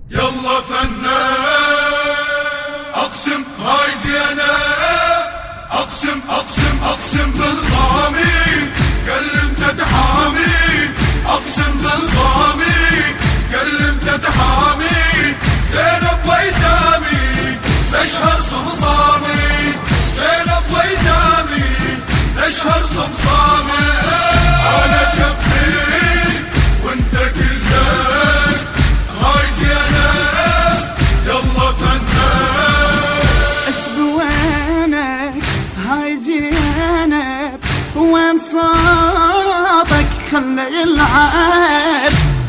يلا فنان اقسم هاي زينة، اقسم بالضامن كلمت تحامي، اقسم بالضامن كلمت تحامي، زينب ويتامي لاشهر صمصامي، زينب ويتامي لاشهر صمصامي، انا جفيت وانت كلك هاي زينب يلا فنان. اسبوانك هاي زينب وين صوتك خلى يلعب،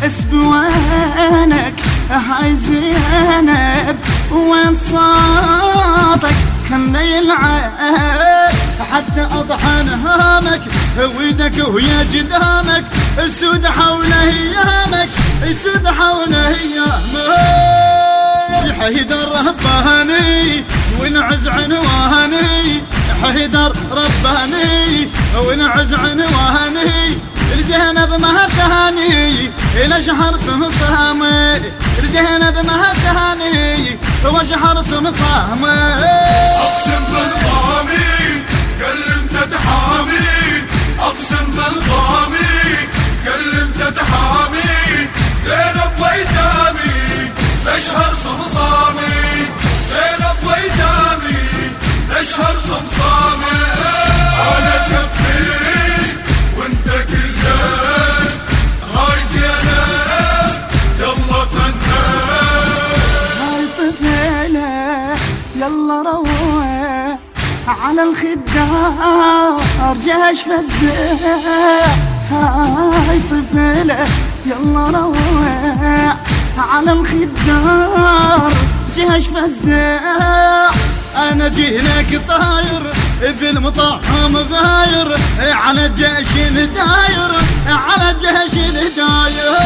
اسبوانك هاي زينب وين صوتك خلى يلعب، حتى اضحن هامك ويدك ويا جدامك، السود حوله ايامك، السود حوله ايامك، حيدر رباني ونعز عنواني، حيدر رباني ونعز عنواني، الزينب ما تهاني الى شهر صمصامي، الزينب ما تهاني وشهر صمصامي، اقسم بالضامن كلمت تحامي، اقسم بالضامن كلمت تحامي، زينب ويتامي لاشهر صمصامي، زينب ويتامي لاشهر صمصامي، انا جفيت وانت كلك هاي زينب يلا فنان. هاي طفلة يلا روح على الخدار جاش فزاع، هاي طفلة يلا روح على الخدار جاش فزاع، انا جيلك طاير بالمطعم غاير، على الجيش داير على الجيش داير،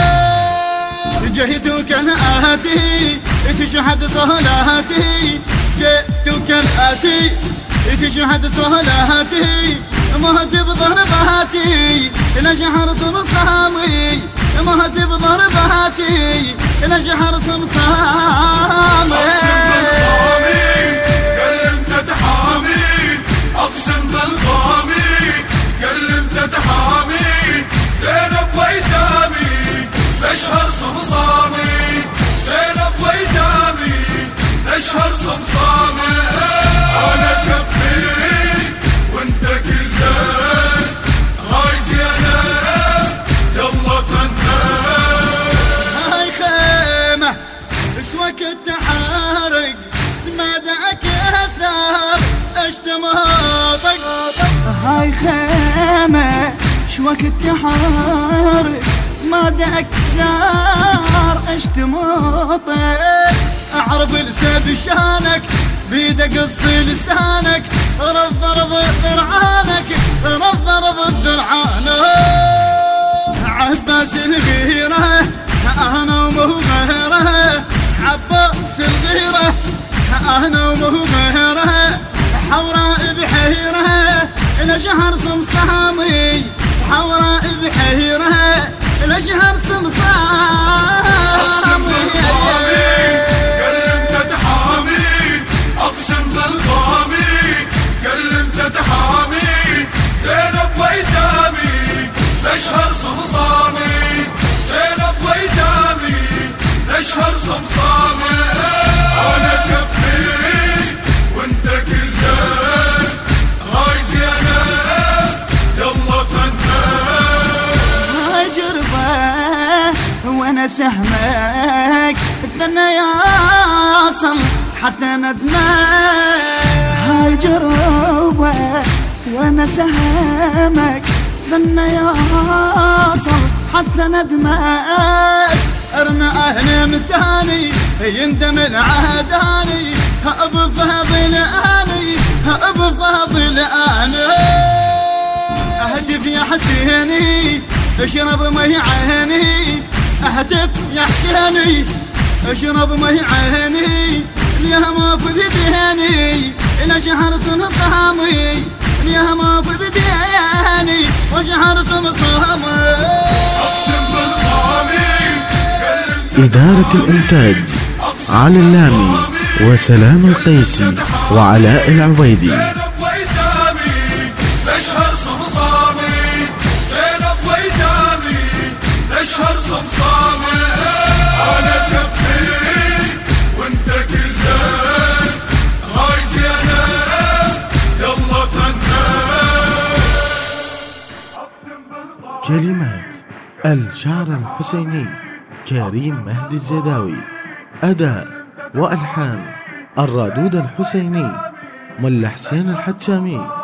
جيتك الاتي تشهد صلاتي، جيتك الاتي تشهد صلاتي، مهدي بضرباتي الى شهر صمصامي، مهدي بضرباتي الى شهر صمصامي، اقسم بالضامن كلمت تحامي، اقسم بالضامن كلمت تحامي، زينب ويتامي لاشهر صمصامي، زينب ويتامي لاشهر صمصامي، انا جفيت وانت كلك هاي زينب يلا فنان. هاي خيمة اش وقت تحارق تمادعك اثار اشتماطك، هاي خيمة اش وقت تحارق تمادعك نار اشتماطك، اعرف لسب شانك بيدك قص لسانك، رض ذرعانك رض ذرعانك، عباس الغيرة انا ومو غيره، عباس الغيرة انا ومو غيره، حوراء بحيرة الى شهر صمصامي، حوراء بحيرة الى شهر صمصامي، اقسم بالضامن كلمت تحامي، اقسم بالضامن كلمت تحامي، زينب ويتامي لاشهر صمصامي، زينب ويتامي لاشهر صمصامي، انا جفيت وانت كلك هاي زينب يلا فنان. هاي جربة وانا سهمك الثنى يصل حتى ندمك، هاي جربة وانا سهمك ثنى يصل حتى ندمك، ارمى اهل متاني يندم العهداني، ابو فاضل اني ابو فاضل اني، اهدف يا حسيني اشرب مي عيني، اهدف يا حسيني اشرب مي عيني، اليوم في بديني الى شهر صمصامي، اليوم في بديني وشهر صمصامي. اقسم بالضامن إدارة الإنتاج علي اللامي وسلام القيسي وعلاء العبيدي. كلمات الشعر الحسيني كريم مهدي الزيداوي. أداء وألحان الرادود الحسيني ملا حسين الحتشامي.